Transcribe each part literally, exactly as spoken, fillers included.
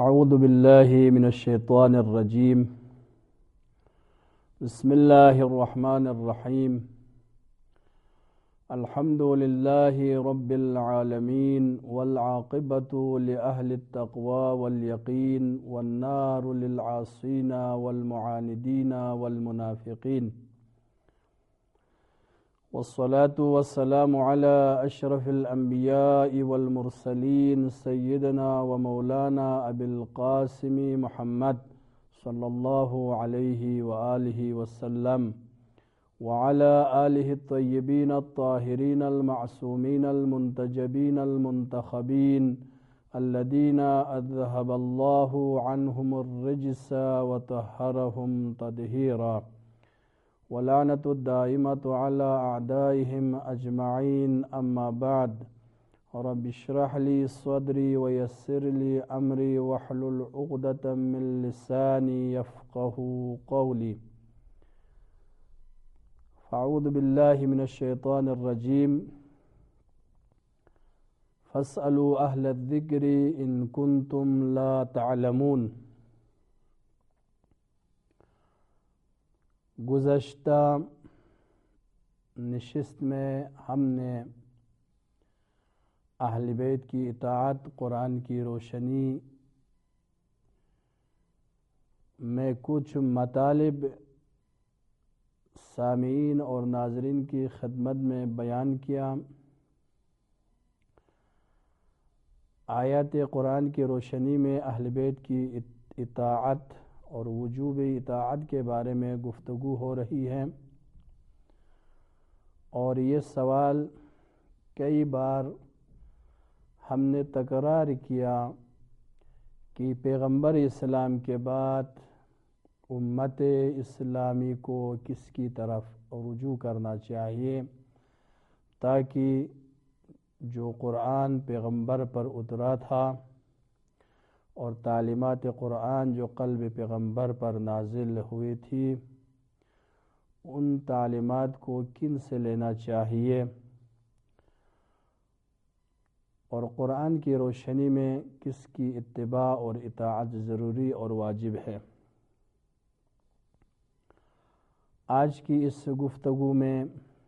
اعوذ باللہ من الشیطان الرجیم بسم اللہ الرحمن الرحیم الحمد للہ رب العالمین والعاقبۃ لأہل التقوی والیقین والنار للعاصین والمعاندین والمنافقین والصلاة والسلام على أشرف الأنبياء والمرسلين سيدنا ومولانا أبي القاسم محمد صلى الله عليه وآله وسلم وعلى آله الطيبين الطاهرين المعصومين المنتجبين المنتخبين الذين أذهب الله عنهم الرجس وطهرهم تطهيرا ولعنة الدائمة على أعدائهم أجمعين أما بعد رب اشرح لي صدري ويسر لي أمري واحلل عقدة من لساني يفقهوا قولي فأعوذ بالله من الشيطان الرجيم فاسألوا أهل الذكر إن كنتم لا تعلمون۔ گزشتہ نشست میں ہم نے اہل بیت کی اطاعت قرآن کی روشنی میں کچھ مطالب سامعین اور ناظرین کی خدمت میں بیان کیا۔ آیات قرآن کی روشنی میں اہل بیت کی اطاعت اور وجوب اطاعت کے بارے میں گفتگو ہو رہی ہے، اور یہ سوال کئی بار ہم نے تکرار کیا کہ پیغمبر اسلام کے بعد امت اسلامی کو کس کی طرف رجوع کرنا چاہیے تاکہ جو قرآن پیغمبر پر اترا تھا اور تعلیمات قرآن جو قلب پیغمبر پر نازل ہوئی تھی ان تعلیمات کو کن سے لینا چاہیے، اور قرآن کی روشنی میں کس کی اتباع اور اطاعت ضروری اور واجب ہے۔ آج کی اس گفتگو میں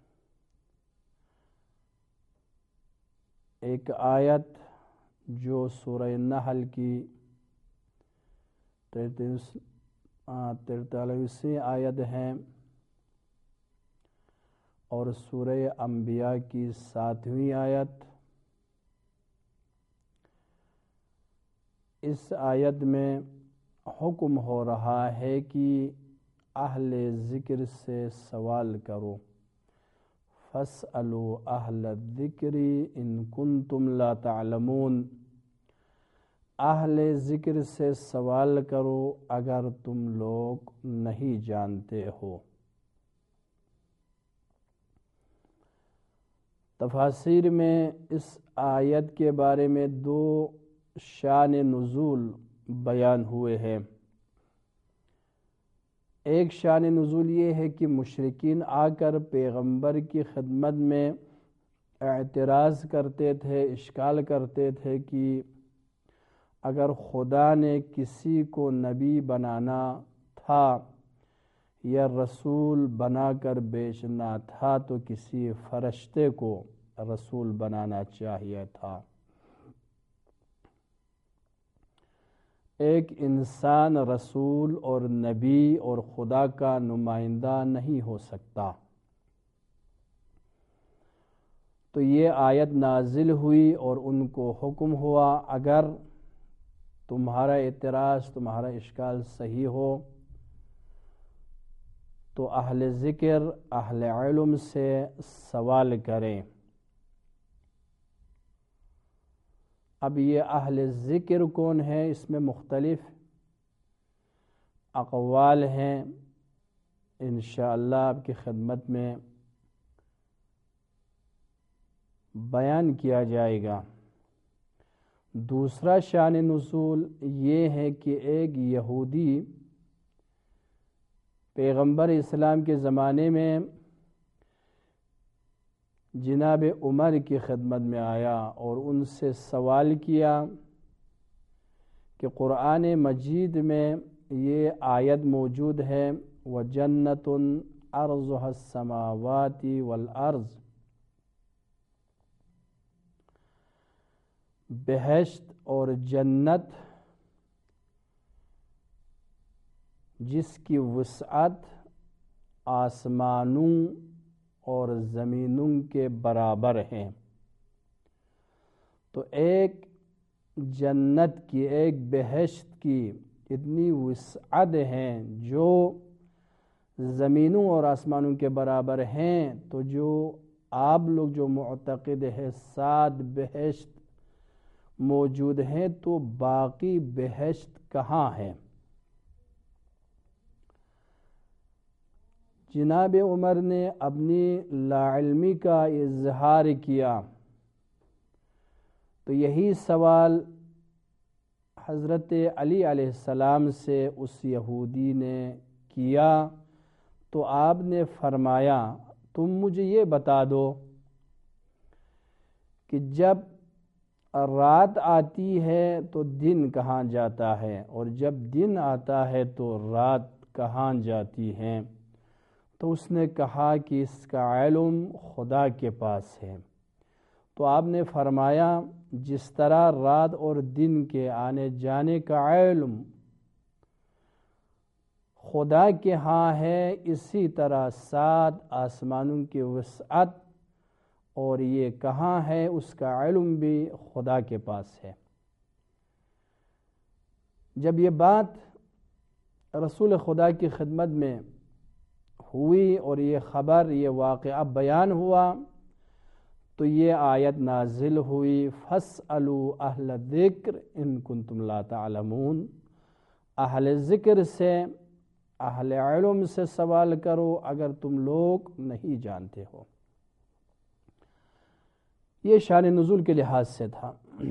ایک آیت جو سورہ نحل کی تینتالیسویں آیت ہیں اور سورہ انبیاء کی ساتویں آیت، اس آیت میں حکم ہو رہا ہے کہ اہل ذکر سے سوال کرو، فاسألوا اہل الذکر ان کنتم لا تعلمون، اہل ذکر سے سوال کرو اگر تم لوگ نہیں جانتے ہو۔ تفاسیر میں اس آیت کے بارے میں دو شان نزول بیان ہوئے ہیں۔ ایک شان نزول یہ ہے کہ مشرکین آ کر پیغمبر کی خدمت میں اعتراض کرتے تھے، اشکال کرتے تھے کہ اگر خدا نے کسی کو نبی بنانا تھا یا رسول بنا کر بھیجنا تھا تو کسی فرشتے کو رسول بنانا چاہیے تھا، ایک انسان رسول اور نبی اور خدا کا نمائندہ نہیں ہو سکتا۔ تو یہ آیت نازل ہوئی اور ان کو حکم ہوا اگر تمہارا اعتراض، تمہارا اشکال صحیح ہو تو اہل ذکر، اہل علم سے سوال کریں۔ اب یہ اہل ذکر کون ہے، اس میں مختلف اقوال ہیں، انشاءاللہ آپ کی خدمت میں بیان کیا جائے گا۔ دوسرا شان نزول یہ ہے کہ ایک یہودی پیغمبر اسلام کے زمانے میں جناب عمر کی خدمت میں آیا اور ان سے سوال کیا کہ قرآن مجید میں یہ آیت موجود ہے وَجَنَّةٌ عَرْضُهَا السَّمَاوَاتِ وَالْأَرْضِ، بہشت اور جنت جس کی وسعت آسمانوں اور زمینوں کے برابر ہیں۔ تو ایک جنت کی، ایک بہشت کی اتنی وسعت ہیں جو زمینوں اور آسمانوں کے برابر ہیں، تو جو آپ لوگ جو معتقد ہے سات بہشت موجود ہیں تو باقی بہشت کہاں ہیں؟ جناب عمر نے اپنی لاعلمی کا اظہار کیا تو یہی سوال حضرت علی علیہ السلام سے اس یہودی نے کیا، تو آپ نے فرمایا تم مجھے یہ بتا دو کہ جب رات آتی ہے تو دن کہاں جاتا ہے، اور جب دن آتا ہے تو رات کہاں جاتی ہے؟ تو اس نے کہا کہ اس کا علم خدا کے پاس ہے۔ تو آپ نے فرمایا جس طرح رات اور دن کے آنے جانے کا علم خدا کے ہاں ہے، اسی طرح سات آسمانوں کی وسعت اور یہ کہاں ہے اس کا علم بھی خدا کے پاس ہے۔ جب یہ بات رسول خدا کی خدمت میں ہوئی اور یہ خبر، یہ واقعہ بیان ہوا تو یہ آیت نازل ہوئی فَاسْأَلُوا أَهْلَ الذِّكْرِ إِن كُنتُمْ لَا تَعْلَمُونَ، اہل ذکر سے، اہل علم سے سوال کرو اگر تم لوگ نہیں جانتے ہو۔ یہ شان نزول کے لحاظ سے تھا۔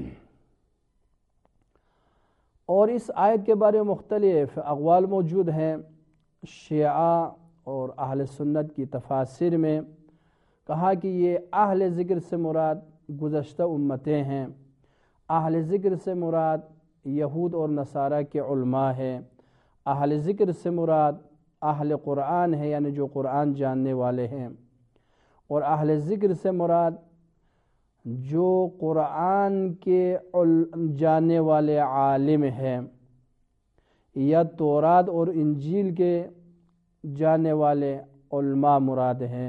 اور اس آیت کے بارے میں مختلف اقوال موجود ہیں۔ شیعہ اور اہل سنت کی تفاسیر میں کہا کہ یہ اہل ذکر سے مراد گزشتہ امتیں ہیں، اہل ذکر سے مراد یہود اور نصارہ کے علماء ہیں، اہل ذکر سے مراد اہل قرآن ہے یعنی جو قرآن جاننے والے ہیں، اور اہل ذکر سے مراد جو قرآن کے جاننے والے عالم ہیں یا تورات اور انجیل کے جاننے والے علماء مراد ہیں،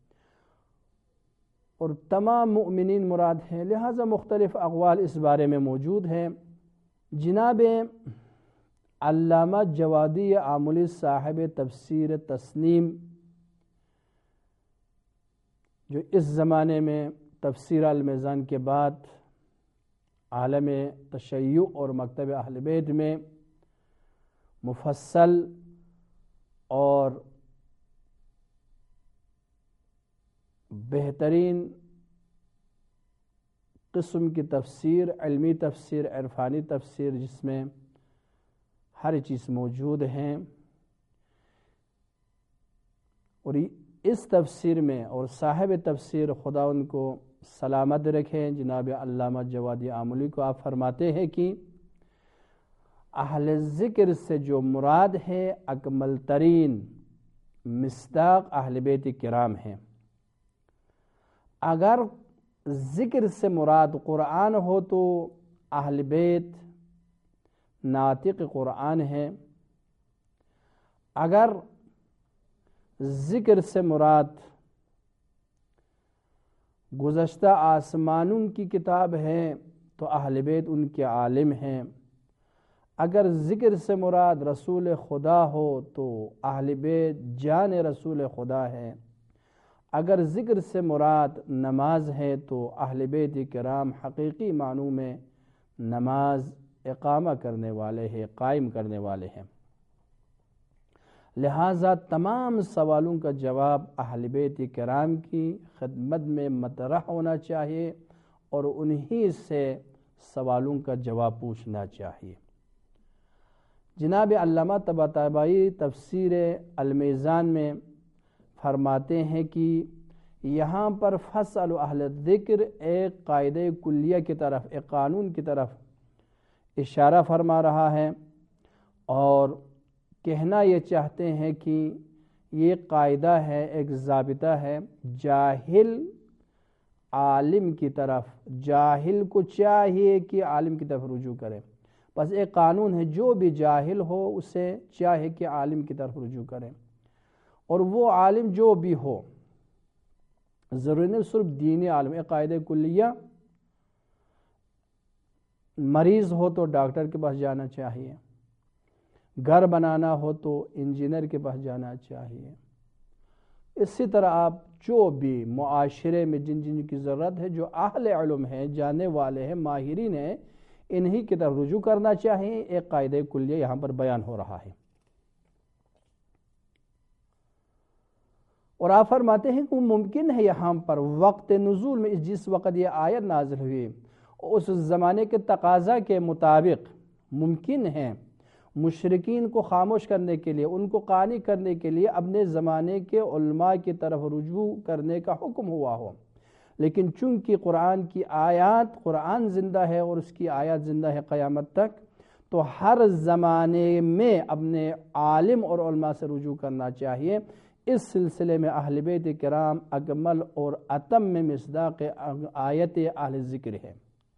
اور تمام مؤمنین مراد ہیں۔ لہذا مختلف اقوال اس بارے میں موجود ہیں۔ جناب علامہ جوادی آملی صاحب تفسیر تسنیم، جو اس زمانے میں تفسیر المیزان کے بعد عالم تشیع اور مکتب اہل بیت میں مفصل اور بہترین قسم کی تفسیر، علمی تفسیر، عرفانی تفسیر، جس میں ہر چیز موجود ہیں، اور اس تفسیر میں اور صاحب تفسیر خدا ان کو سلامت رکھیں جناب علامہ جوادی آملی کو، آپ فرماتے ہیں کہ اہل ذکر سے جو مراد ہے اکمل ترین مصداق اہل بیت کرام ہیں۔ اگر ذکر سے مراد قرآن ہو تو اہل بیت ناطق قرآن ہے، اگر ذکر سے مراد گزشتہ آسمانوں کی کتاب ہے تو اہل بیت ان کے عالم ہیں، اگر ذکر سے مراد رسول خدا ہو تو اہل بیت جان رسول خدا ہے، اگر ذکر سے مراد نماز ہے تو اہل بیت کرام حقیقی معنوں میں نماز اقامہ کرنے والے ہیں، قائم کرنے والے ہیں۔ لہٰذا تمام سوالوں کا جواب اہل بیت کرام کی خدمت میں مطرح ہونا چاہیے اور انہی سے سوالوں کا جواب پوچھنا چاہیے۔ جناب علامہ طباطبائی تفسیر المیزان میں فرماتے ہیں کہ یہاں پر فَاسْأَلُوا أَهْلَ الذِّكْرِ ایک قاعدہ کلیہ کی طرف، ایک قانون کی طرف اشارہ فرما رہا ہے اور کہنا یہ چاہتے ہیں کہ یہ قاعدہ ہے، ایک ضابطہ ہے، جاہل عالم کی طرف، جاہل کو چاہیے کہ عالم کی طرف رجوع کرے. بس ایک قانون ہے، جو بھی جاہل ہو اسے چاہے کہ عالم کی طرف رجوع کرے، اور وہ عالم جو بھی ہو، ضروری نہیں صرف دینی عالم. ایک قاعدہ کلیہ، مریض ہو تو ڈاکٹر کے پاس جانا چاہیے، گھر بنانا ہو تو انجینئر کے پاس جانا چاہیے. اسی طرح آپ جو بھی معاشرے میں جن جن کی ضرورت ہے، جو اہل علم ہیں، جاننے والے ہیں، ماہرین ہیں، انہی کی طرف رجوع کرنا چاہیے. ایک قاعدہ کلیہ یہاں پر بیان ہو رہا ہے. اور آپ فرماتے ہیں کہ ممکن ہے یہاں پر وقت نزول میں، جس وقت یہ آیت نازل ہوئی، اس زمانے کے تقاضا کے مطابق ممکن ہے مشرکین کو خاموش کرنے کے لیے، ان کو قانع کرنے کے لیے اپنے زمانے کے علماء کی طرف رجوع کرنے کا حکم ہوا ہو. لیکن چونکہ قرآن کی آیات، قرآن زندہ ہے اور اس کی آیات زندہ ہے قیامت تک، تو ہر زمانے میں اپنے عالم اور علماء سے رجوع کرنا چاہیے. اس سلسلے میں اہل بیت کرام اکمل اور اتم میں مصداق آیت اہل ذکر ہے.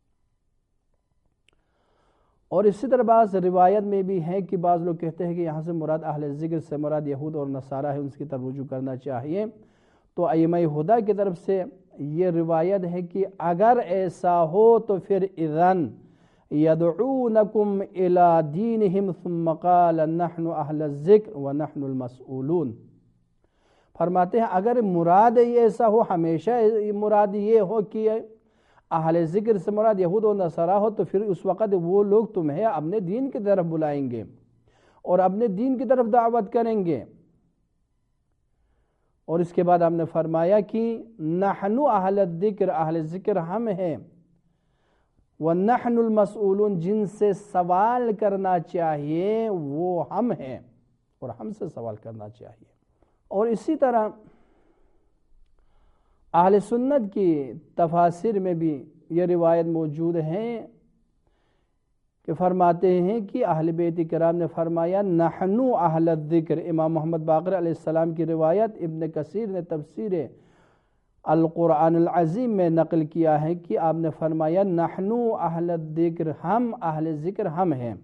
اور اسی طرح بعض روایت میں بھی ہے کہ بعض لوگ کہتے ہیں کہ یہاں سے مراد اہل ذکر سے مراد یہود اور نصارہ ہے، ان کی طرف رجوع کرنا چاہیے. تو ائمہ ہدی کی طرف سے یہ روایت ہے کہ اگر ایسا ہو تو پھر اذن یدعونکم الی دینہم ثم قال نحن اہل الذکر ونحن المسئولون. فرماتے ہیں اگر مراد ایسا ہو، ہمیشہ مراد یہ ہو کہ اہل ذکر سے مراد یہود و نصارہ ہو، تو پھر اس وقت وہ لوگ تمہیں اپنے دین کی طرف بلائیں گے اور اپنے دین کی طرف دعوت کریں گے. اور اس کے بعد ہم نے فرمایا کہ نحن اہل الذکر، اہل ذکر ہم ہیں، ونحن المسئولون، جن سے سوال کرنا چاہیے وہ ہم ہیں اور ہم سے سوال کرنا چاہیے. اور اسی طرح اہل سنت کی تفاسیر میں بھی یہ روایت موجود ہیں کہ فرماتے ہیں کہ اہل بیت کرام نے فرمایا نحن اہل الذکر. امام محمد باقر علیہ السلام کی روایت ابن کثیر نے تفسیر القرآن العظیم میں نقل کیا ہے کہ آپ نے فرمایا نحن اہل الذکر، ہم اہل ذکر ہم ہیں.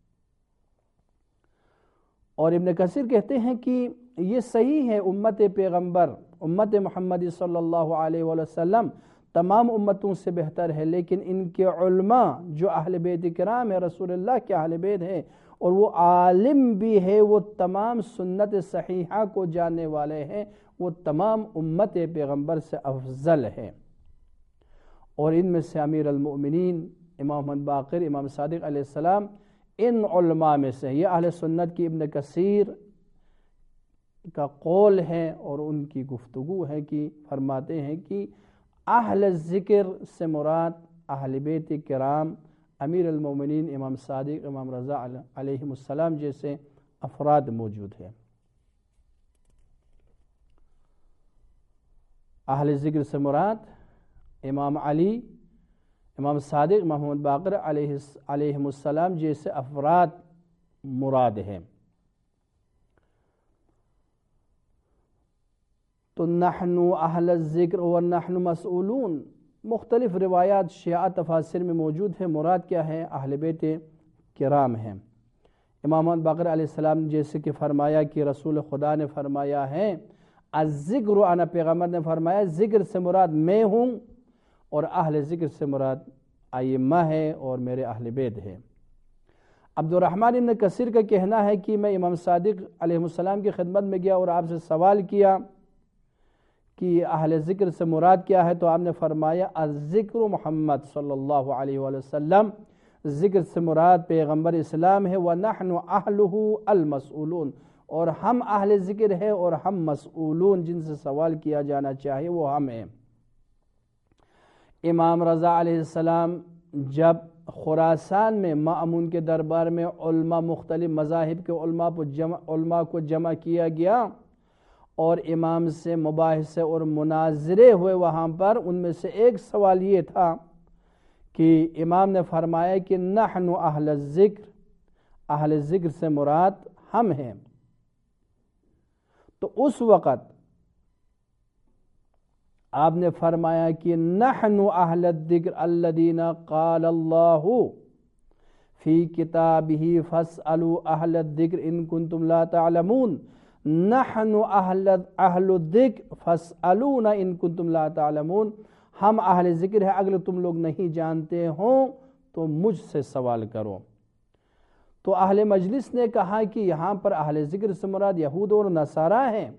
اور ابن کثیر کہتے ہیں کہ یہ صحیح ہے، امت پیغمبر، امت محمد صلی اللہ علیہ وآلہ وسلم تمام امتوں سے بہتر ہے، لیکن ان کے علماء جو اہل بیت کرام ہے، رسول اللہ کے اہل بیت ہیں، اور وہ عالم بھی ہے، وہ تمام سنت صحیحہ کو جاننے والے ہیں، وہ تمام امت پیغمبر سے افضل ہے. اور ان میں سے امیر المؤمنین امام محمد باقر، امام صادق علیہ السلام ان علماء میں سے. یہ اہل سنت کی ابن کثیر کا قول ہے اور ان کی گفتگو ہے کہ فرماتے ہیں کہ اہل ذکر سے مراد اہل بیت کرام، امیر المومنین امام صادق، امام رضا علیہ السلام جیسے افراد موجود ہیں. اہل ذکر سے مراد امام علی، امام صادق، امام محمد باقر علیہ السلام جیسے افراد مراد ہیں. تو نحن اہل الذکر ونحن مسئولون، مختلف روایات شیعہ تفاسیر میں موجود ہیں. مراد کیا ہے؟ اہل بیت کرام ہیں. امام محمد باقر علیہ السلام جیسے کہ فرمایا کہ رسول خدا نے فرمایا ہے الذکر انا، پیغمبر نے فرمایا ذکر سے مراد میں ہوں، اور اہل ذکر سے مراد ائمہ ہے اور میرے اہل بیت ہیں. عبد الرحمن ابن کثیر کا کہنا ہے کہ میں امام صادق علیہ السلام کی خدمت میں گیا اور آپ سے سوال کیا کہ اہل ذکر سے مراد کیا ہے، تو آپ نے فرمایا الذکر محمد صلی اللہ علیہ وآلہ وسلم، ذکر سے مراد پیغمبر اسلام ہے، وَنَحْنُ أَهْلُهُ الْمَسْئُولُونَ، اور ہم اہل ذکر ہے اور ہم مسئولون، جن سے سوال کیا جانا چاہیے وہ ہم ہیں. امام رضا علیہ السلام جب خراسان میں مأمون کے دربار میں علماء، مختلف مذاہب کے علماء کو جمع علماء کو جمع کیا گیا اور امام سے مباحثے اور مناظرے ہوئے وہاں پر، ان میں سے ایک سوال یہ تھا کہ امام نے فرمایا کہ نحن اہل الذکر، اہل ذکر سے مراد ہم ہیں، تو اس وقت آپ نے فرمایا کہ نحن اہل الذکر الذین قال اللہ فی کتابہ فاسألوا اہل الذکر ان کنتم لا تعلمون، نحن اہل اہل الذکر فاسألونا ان کنتم لا تعلمون، ہم اہل ذکر ہیں، اگر تم لوگ نہیں جانتے ہوں تو مجھ سے سوال کرو۔ تو اہل مجلس نے کہا کہ یہاں پر اہل ذکر سے مراد یہود اور نصارہ ہیں،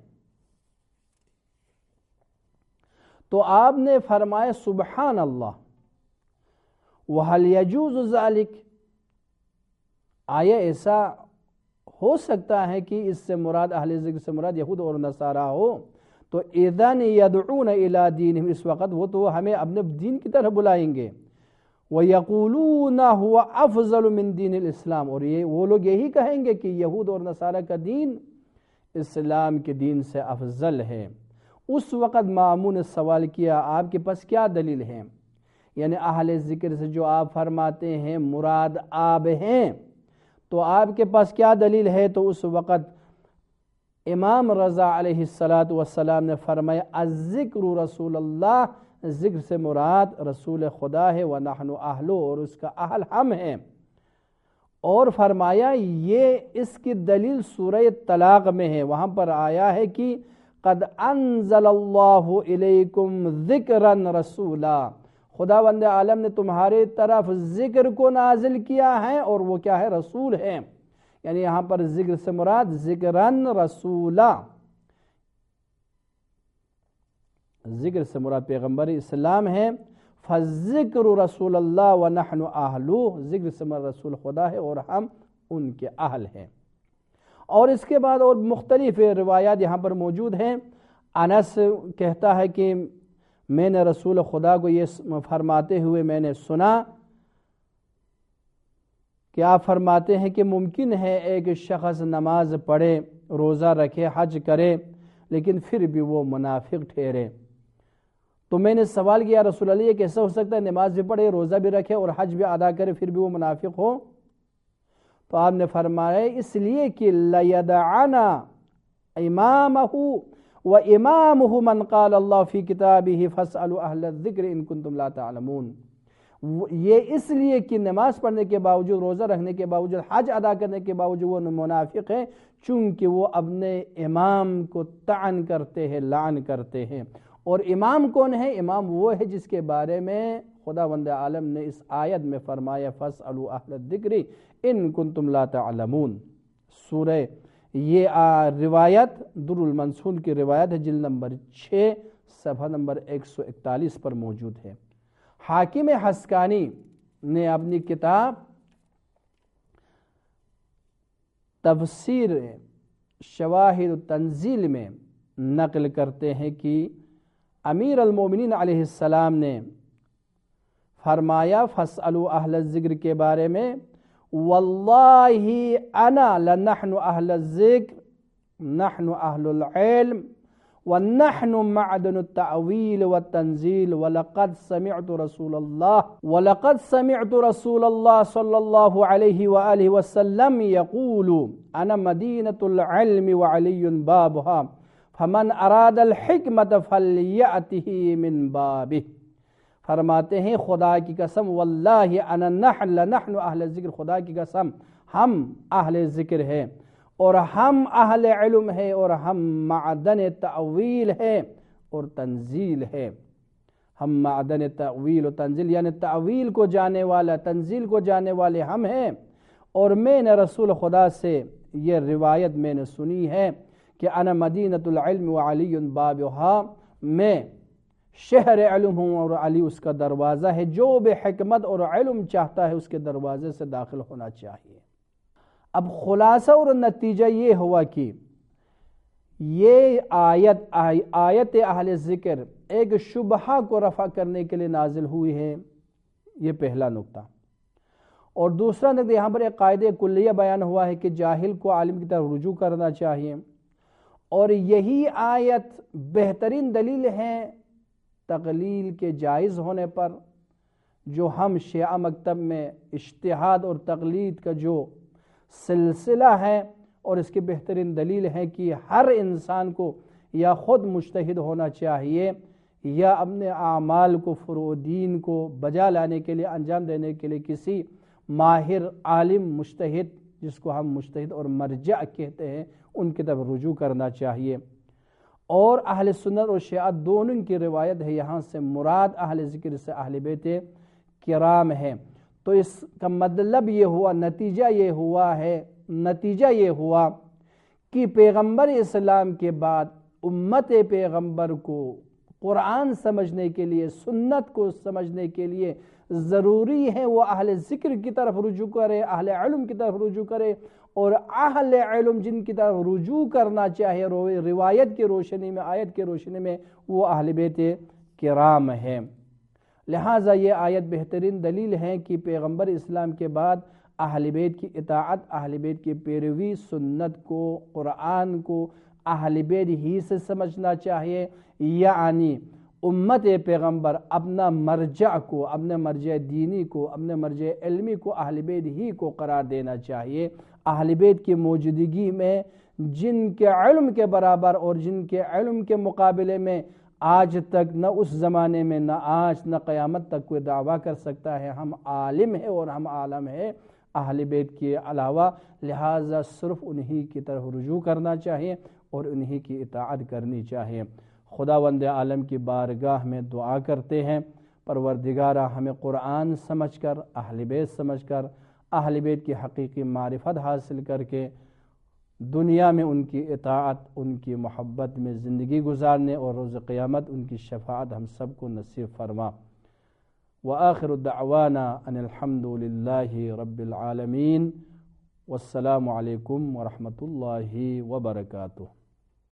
تو آپ نے فرمایا سبحان اللہ، وَهَلْ يَجُوزُ ذَلِكَ، آیا ایسا ہو سکتا ہے کہ اس سے مراد اہل ذکر سے مراد یہود اور نصارہ ہو؟ تو اذن یدعون الی دینہم، اس وقت وہ تو ہمیں اپنے دین کی طرف بلائیں گے، وَيَقُولُونَ هُوَ أَفْضَلُ مِن دِينِ الْإِسْلَامِ، اور یہ وہ لوگ یہی کہیں گے کہ یہود اور نصارہ کا دین اسلام کے دین سے افضل ہے۔ اس وقت مامون نے سوال کیا آپ کے پاس کیا دلیل ہے؟ یعنی اہل ذکر سے جو آپ فرماتے ہیں مراد آپ ہیں، تو آپ کے پاس کیا دلیل ہے؟ تو اس وقت امام رضا علیہ السلام نے فرمایا الذکر رسول اللہ، ذکر سے مراد رسول خدا ہے، وَنَحْنُ أَهْلُ، اور اس کا اہل ہم ہیں، اور فرمایا یہ اس کی دلیل سورہ طلاق میں ہے، وہاں پر آیا ہے کہ قد انزل اللہ الیکم ذکرا رسولا، خداوند عالم نے تمہارے طرف ذکر کو نازل کیا ہے، اور وہ کیا ہے؟ رسول ہے، یعنی یہاں پر ذکر سے مراد ذکرن رسولا، ذکر سے مراد پیغمبر اسلام ہے، فالذکر رسول اللہ ونحن اہلو، ذکر سے مراد رسول خدا ہے اور ہم ان کے اہل ہیں۔ اور اس کے بعد اور مختلف روایات یہاں پر موجود ہیں۔ انس کہتا ہے کہ میں نے رسول خدا کو یہ فرماتے ہوئے میں نے سنا کہ آپ فرماتے ہیں کہ ممکن ہے ایک شخص نماز پڑھے، روزہ رکھے، حج کرے، لیکن پھر بھی وہ منافق ٹھہرے۔ تو میں نے سوال کیا رسول اللہ یہ کیسا ہو سکتا ہے؟ نماز بھی پڑھے، روزہ بھی رکھے اور حج بھی ادا کرے، پھر بھی وہ منافق ہو؟ تو آپ نے فرمایا اس لیے کہ لَيَدَعَنَا إِمَامَهُ وَإِمَامُهُ مَنْ قَالَ اللَّهُ فِي كِتَابِهِ فَاسْأَلُوا أَهْلَ الذِّكْرِ إِن كُنتُمْ لَا تَعْلَمُونَ، یہ اس لیے کہ نماز پڑھنے کے باوجود، روزہ رکھنے کے باوجود، حج ادا کرنے کے باوجود وہ منافق ہیں، چونکہ وہ اپنے امام کو طعن کرتے ہیں، لعن کرتے ہیں۔ اور امام کون ہے؟ امام وہ ہے جس کے بارے میں خداوند عالم نے اس آیت میں فرمایا فَاسْأَلُوا أَهْلَ الذِّكْرِ ان کنتم لا تعلمون۔ سورہ یہ روایت در المنصور کی روایت ہے، جلد نمبر چھ صفحہ نمبر ایک سو اکتالیس پر موجود ہے۔ حاکم حسکانی نے اپنی کتاب تفسیر شواہد التنزیل میں نقل کرتے ہیں کہ امیر المومنین علیہ السلام نے فرمایا فاسألوا اہل الذکر کے بارے میں واللہ انا لنحن اہل الذکر نحن اہل العلم ونحن معدن التأویل والتنزیل ولقد سمعت رسول اللہ ولقد سمعت رسول اللہ صلی اللہ علیہ وآلہ وسلم یقول انا مدینة العلم وعلی بابها فمن اراد الحکمت فلیأتہ من بابہ۔ فرماتے ہیں خدا کی قسم واللہ انا نحن لنحن اہل ذکر، خدا کی قسم ہم اہل ذکر ہیں اور ہم اہل علم ہے اور ہم معدن تأویل ہے اور تنزیل ہے۔ ہم معدن تأویل و تنزیل یعنی تأویل کو جانے والا، تنزیل کو جانے والے ہم ہیں۔ اور میں نے رسول خدا سے یہ روایت میں نے سنی ہے کہ انا مدینۃ العلم وعلی بابها، میں شہر علم ہوں اور علی اس کا دروازہ ہے، جو بے حکمت اور علم چاہتا ہے اس کے دروازے سے داخل ہونا چاہیے۔ اب خلاصہ اور نتیجہ یہ ہوا کہ یہ آیت آیت اہل ذکر ایک شبہہ کو رفع کرنے کے لیے نازل ہوئی ہے، یہ پہلا نقطہ۔ اور دوسرا نقطہ یہاں پر ایک قاعدہ کلیہ بیان ہوا ہے کہ جاہل کو عالم کی طرف رجوع کرنا چاہیے، اور یہی آیت بہترین دلیل ہے تقلیل کے جائز ہونے پر، جو ہم شیعہ مکتب میں اجتہاد اور تقلید کا جو سلسلہ ہے، اور اس کی بہترین دلیل ہے کہ ہر انسان کو یا خود مجتہد ہونا چاہیے یا اپنے اعمال کو فروع دین کو بجا لانے کے لیے، انجام دینے کے لیے کسی ماہر عالم مجتہد، جس کو ہم مجتہد اور مرجع کہتے ہیں، ان کی طرف رجوع کرنا چاہیے۔ اور اہل سنت اور شیعہ دونوں کی روایت ہے، یہاں سے مراد اہل ذکر سے اہل بیت کرام ہے۔ تو اس کا مطلب یہ ہوا، نتیجہ یہ ہوا ہے نتیجہ یہ ہوا کہ پیغمبر اسلام کے بعد امت پیغمبر کو قرآن سمجھنے کے لیے، سنت کو سمجھنے کے لیے ضروری ہے وہ اہل ذکر کی طرف رجوع کرے، اہل علم کی طرف رجوع کرے، اور اہل علم جن کی طرف رجوع کرنا چاہے روایت کی روشنی میں، آیت کی روشنی میں، وہ اہل بیت کرام ہیں۔ لہٰذا یہ آیت بہترین دلیل ہے کہ پیغمبر اسلام کے بعد اہل بیت کی اطاعت، اہل بیت کی پیروی، سنت کو، قرآن کو اہل بیت ہی سے سمجھنا چاہیے، یعنی امت پیغمبر اپنا مرجع کو، اپنے مرجع دینی کو، اپنے مرجع علمی کو اہل بیت ہی کو قرار دینا چاہیے۔ اہل بیت کی موجودگی میں جن کے علم کے برابر اور جن کے علم کے مقابلے میں آج تک نہ اس زمانے میں، نہ آج، نہ قیامت تک کوئی دعویٰ کر سکتا ہے ہم عالم ہیں اور ہم عالم ہیں اہل بیت کے علاوہ، لہٰذا صرف انہی کی طرف رجوع کرنا چاہیے اور انہی کی اطاعت کرنی چاہیے۔ خداوند عالم کی بارگاہ میں دعا کرتے ہیں، پروردگارہ ہمیں قرآن سمجھ کر، اہل بیت سمجھ کر، اہل بیت کی حقیقی معرفت حاصل کر کے دنیا میں ان کی اطاعت، ان کی محبت میں زندگی گزارنے اور روز قیامت ان کی شفاعت ہم سب کو نصیب فرما۔ وآخر دعوانا ان الحمد للہ رب العالمین، والسلام علیکم ورحمۃ اللہ وبرکاتہ۔